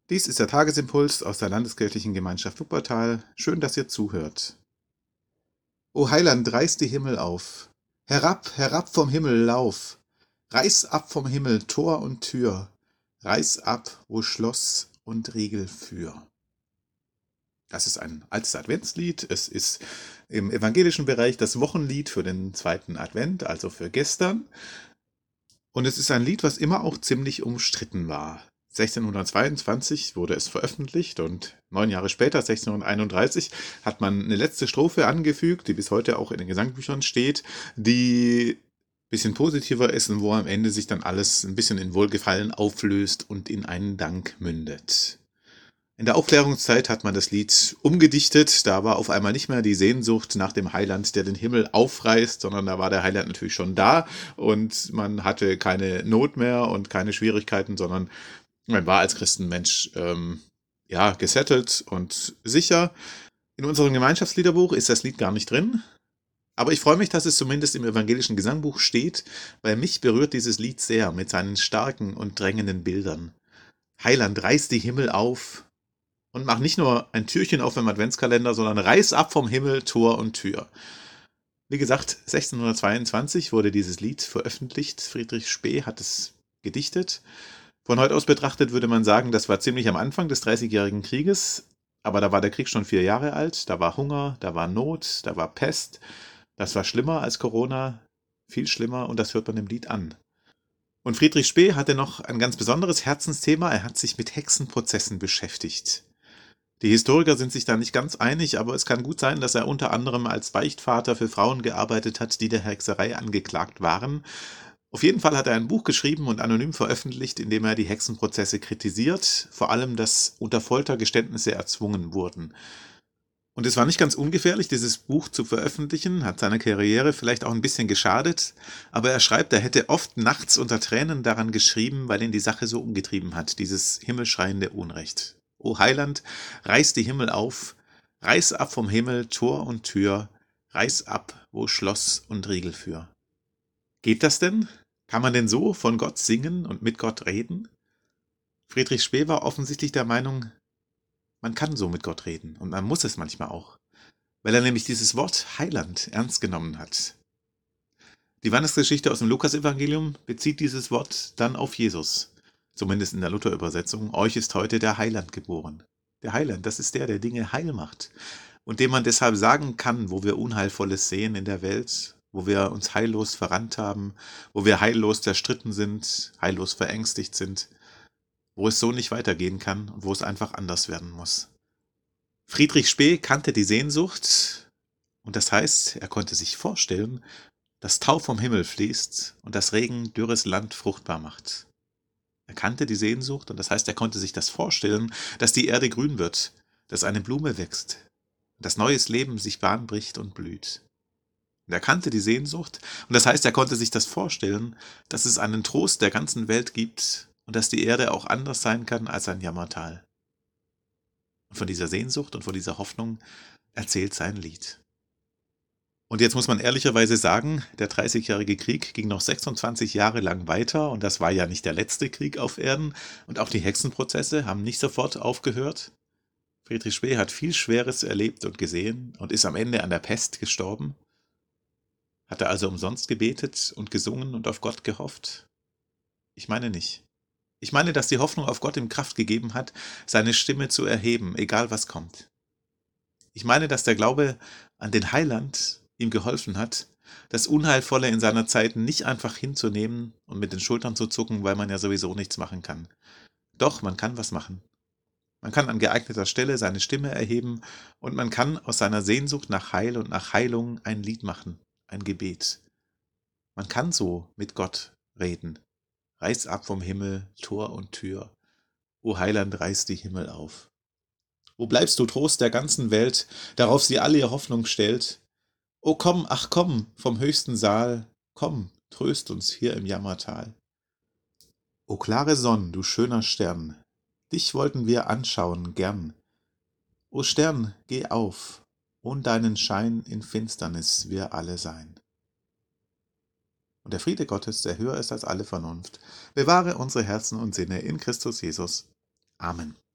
Dies ist der Tagesimpuls aus der Landeskirchlichen Gemeinschaft Wuppertal. Schön, dass ihr zuhört. O Heiland, reiß die Himmel auf. Herab, herab vom Himmel, lauf. Reiß ab vom Himmel Tor und Tür. Reiß ab, wo Schloss und Riegel für. Das ist ein altes Adventslied. Es ist im evangelischen Bereich das Wochenlied für den zweiten Advent, also für gestern. Und es ist ein Lied, was immer auch ziemlich umstritten war. 1622 wurde es veröffentlicht und 9 Jahre später, 1631, hat man eine letzte Strophe angefügt, die bis heute auch in den Gesangbüchern steht, die ein bisschen positiver ist und wo am Ende sich dann alles ein bisschen in Wohlgefallen auflöst und in einen Dank mündet. In der Aufklärungszeit hat man das Lied umgedichtet. Da war auf einmal nicht mehr die Sehnsucht nach dem Heiland, der den Himmel aufreißt, sondern da war der Heiland natürlich schon da und man hatte keine Not mehr und keine Schwierigkeiten, sondern man war als Christenmensch ja, gesettelt und sicher. In unserem Gemeinschaftsliederbuch ist das Lied gar nicht drin. Aber ich freue mich, dass es zumindest im evangelischen Gesangbuch steht, weil mich berührt dieses Lied sehr mit seinen starken und drängenden Bildern. Heiland, reiß die Himmel auf, und mach nicht nur ein Türchen auf im Adventskalender, sondern reiß ab vom Himmel Tor und Tür. Wie gesagt, 1622 wurde dieses Lied veröffentlicht. Friedrich Spee hat es gedichtet. Von heute aus betrachtet würde man sagen, das war ziemlich am Anfang des Dreißigjährigen Krieges. Aber da war der Krieg schon 4 Jahre alt. Da war Hunger, da war Not, da war Pest. Das war schlimmer als Corona, viel schlimmer, und das hört man im Lied an. Und Friedrich Spee hatte noch ein ganz besonderes Herzensthema. Er hat sich mit Hexenprozessen beschäftigt. Die Historiker sind sich da nicht ganz einig, aber es kann gut sein, dass er unter anderem als Beichtvater für Frauen gearbeitet hat, die der Hexerei angeklagt waren. Auf jeden Fall hat er ein Buch geschrieben und anonym veröffentlicht, in dem er die Hexenprozesse kritisiert, vor allem, dass unter Folter Geständnisse erzwungen wurden. Und es war nicht ganz ungefährlich, dieses Buch zu veröffentlichen, hat seiner Karriere vielleicht auch ein bisschen geschadet, aber er schreibt, er hätte oft nachts unter Tränen daran geschrieben, weil ihn die Sache so umgetrieben hat, dieses himmelschreiende Unrecht. O Heiland, reiß die Himmel auf, reiß ab vom Himmel Tor und Tür, reiß ab, wo Schloss und Riegel für. Geht das denn? Kann man denn so von Gott singen und mit Gott reden? Friedrich Spee war offensichtlich der Meinung, man kann so mit Gott reden und man muss es manchmal auch, weil er nämlich dieses Wort Heiland ernst genommen hat. Die Weihnachtsgeschichte aus dem Lukasevangelium bezieht dieses Wort dann auf Jesus, zumindest in der Luther-Übersetzung. Euch ist heute der Heiland geboren. Der Heiland, das ist der, der Dinge heil macht und dem man deshalb sagen kann, wo wir Unheilvolles sehen in der Welt, wo wir uns heillos verrannt haben, wo wir heillos zerstritten sind, heillos verängstigt sind, wo es so nicht weitergehen kann und wo es einfach anders werden muss. Friedrich Spee kannte die Sehnsucht, und das heißt, er konnte sich vorstellen, dass Tau vom Himmel fließt und das Regen dürres Land fruchtbar macht. Er kannte die Sehnsucht, und das heißt, er konnte sich das vorstellen, dass die Erde grün wird, dass eine Blume wächst, dass neues Leben sich Bahn bricht und blüht. Und er kannte die Sehnsucht, und das heißt, er konnte sich das vorstellen, dass es einen Trost der ganzen Welt gibt und dass die Erde auch anders sein kann als ein Jammertal. Und von dieser Sehnsucht und von dieser Hoffnung erzählt sein Lied. Und jetzt muss man ehrlicherweise sagen, der Dreißigjährige Krieg ging noch 26 Jahre lang weiter, und das war ja nicht der letzte Krieg auf Erden, und auch die Hexenprozesse haben nicht sofort aufgehört. Friedrich Spee hat viel Schweres erlebt und gesehen und ist am Ende an der Pest gestorben. Hat er also umsonst gebetet und gesungen und auf Gott gehofft? Ich meine nicht. Ich meine, dass die Hoffnung auf Gott ihm Kraft gegeben hat, seine Stimme zu erheben, egal was kommt. Ich meine, dass der Glaube an den Heiland ihm geholfen hat, das Unheilvolle in seiner Zeit nicht einfach hinzunehmen und mit den Schultern zu zucken, weil man ja sowieso nichts machen kann. Doch, man kann was machen. Man kann an geeigneter Stelle seine Stimme erheben und man kann aus seiner Sehnsucht nach Heil und nach Heilung ein Lied machen, ein Gebet. Man kann so mit Gott reden. Reiß ab vom Himmel Tor und Tür. O Heiland, reiß die Himmel auf. Wo bleibst du, Trost der ganzen Welt, darauf sie alle ihr Hoffnung stellt? O komm, ach komm, vom höchsten Saal, komm, tröst uns hier im Jammertal. O klare Sonn, du schöner Stern, dich wollten wir anschauen gern. O Stern, geh auf, ohn deinen Schein in Finsternis wir alle sein. Und der Friede Gottes, der höher ist als alle Vernunft, bewahre unsere Herzen und Sinne in Christus Jesus. Amen.